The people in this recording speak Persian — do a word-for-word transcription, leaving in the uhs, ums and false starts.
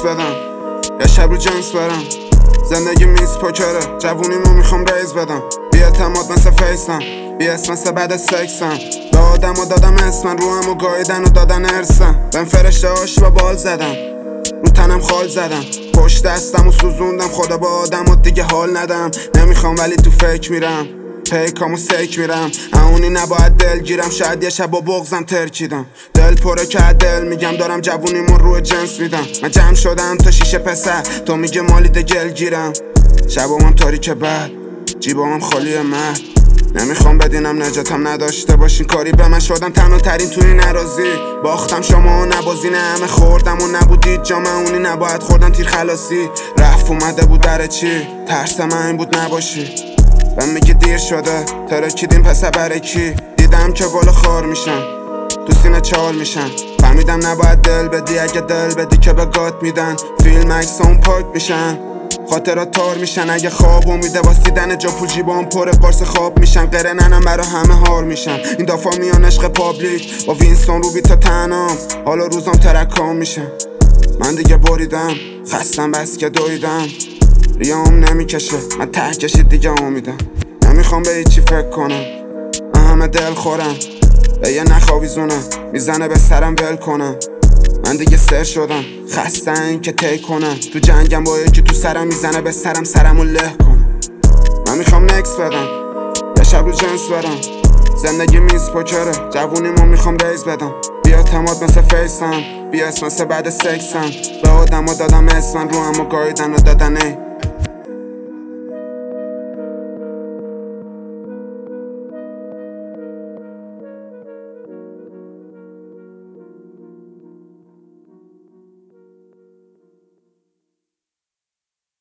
بدم، یه شب رو جنس برم. زندگی میز پوکره، جوونیمو میخوام ریز بدم. بی اعتماد مثل فیسم، بی اسم مثل بعد سکسم. به آدم و دادم اسمن، رو همو گایدن و دادن ارسم. بهم فرشته هاش و بال زدم، رو تنم خال زدم. پشت دستم و سوزوندم، خدا با آدم و دیگه حال ندم. نمیخوام ولی تو فکر میرم، پیکامو سیک میرم. اونی نباید دل گیرم، شاید یه شب با بغزم ترکیدم. دل پره که دل میگم، دارم جوونیمو رو جنس میدم. من جمع شدم تا شیشه پسر، تو میگه مالید گل گیرم. شبامم تاریکه بعد، جیبامم خالی مرد. نمیخوام بدینم نجاتم نداشته باشین کاری به من. شدم تنها ترین توی نرازی، باختم شما و نبازی. نه همه خوردم و نبودید جا، من اونی نباید خوردم تیر خلاصی. رفت اومده بود در چی، ترس من این بود نباشی. من میگه دیر شده، ترکیدیم پس برکی. دیدم که والا خار میشن، تو سینه چال میشن. فهمیدم نباید دل بدی، اگه دل بدی که به گات میدن. فیلم عکس اون پاک میشن، خاطرات تار میشن. اگه خواب امیده واسیدن جا پول جیبام پره، قرص خواب میشن. غیر ننم برا همه حال میشن. این دفعه میان عشق پابلیک، با وینستون رو بی تا تنام. حالا روزام ترکام میشن. من دیگه بریدم، خستم بس که دویدم. ریام نمیکشه، من ته کشید دیگه امیدم. نمیخوام به هیچی فکر کنم، من همه دل خورم. به یه نخوابیزونم، میزنه به سرم ول کنم. من دیگه سر شدم، خسته این که تی کنم. تو جنگم با یکی تو سرم میزنه به سرم، سرمو له کنم. من میخوام نکس بدم، یه شب رو جنس برم. زندگی میز پوکره، جوونیمو میخوام ریز بدم. بی اعتماد مثل فیسم، بی اسم مثل بعد سکسم. به آدم و دادم اسمن، رو همو گایدن و دادن ای